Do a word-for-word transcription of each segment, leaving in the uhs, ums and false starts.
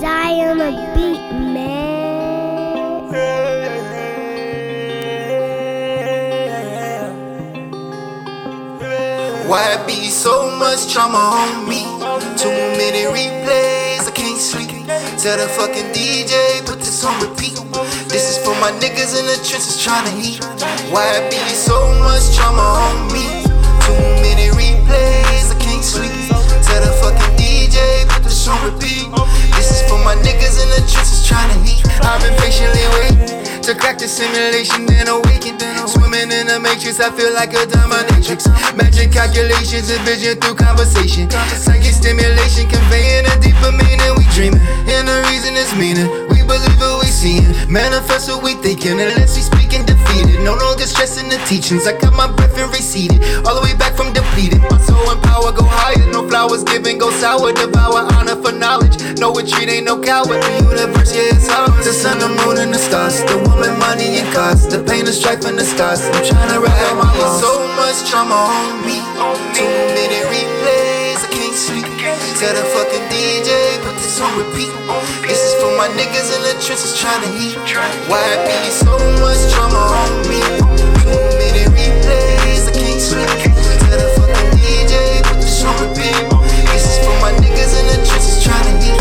Zion a beat, man. Why be so much trauma on me? Too many replays, I can't sleep. Tell the fucking D J, put this on repeat. This is for my niggas in the trenches trying to eat. Why be so much trauma on me? Too many replays, I can't sleep. Tell the fucking D J, put this on repeat. This is for my niggas in the trenches trying to eat. I've been patiently waiting to crack the simulation, then awaken. Swimming in the matrix, I feel like a dominatrix. Magic calculations and vision through conversation. Psychic stimulation, conveying a deeper meaning. We dreaming, and the reason is meaning. We believe what we seeing, manifest what we thinking. Unless we speaking defeated, no longer stressing the teachings. I got my breath and receded, all the way back from depleted. My soul and power go higher, no flowers given, go sour. Devour honor for knowledge, no retreat, ain't no coward. The universe, yeah, it's ours. The sun, the moon, and the stars, the woman, money, and cars, the pain, the strife, and the scars. I'm tryna write my life. So much trauma on me, too many replays, I can't sleep. Tell the fucking D J, put this on repeat. This is for my niggas in the trenches tryna eat. Why be so much trauma on me? Too many replays, I can't sleep. Tell the fucking D J, put this on repeat. This is for my niggas in the trenches tryna eat.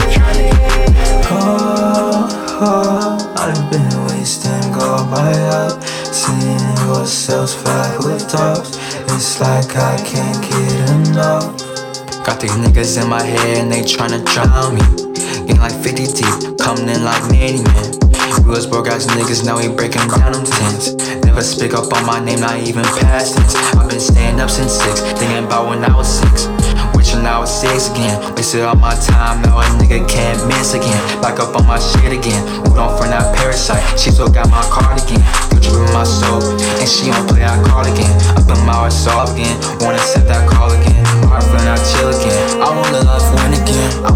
Oh, oh, I've been wasting gold my up, seeing yourselves fly with dogs. It's like I can't get enough. Got these niggas in my head and they tryna drown me. Getting like fifty deep, coming in like Manny Man. We was broke ass niggas, now we breaking down them tents. Never speak up on my name, not even past tense. I've been staying up since six, thinking about when I was six. Wishing I was six again, wasted all my time, now a nigga can't miss again. Back up on my shit again, moved on from that parasite. She still got my cardigan, Gucci with my soul, and she don't play that card again. Up in my resolve again, wanna set that call again. Heart feeling I chill again, I wanna love win again. I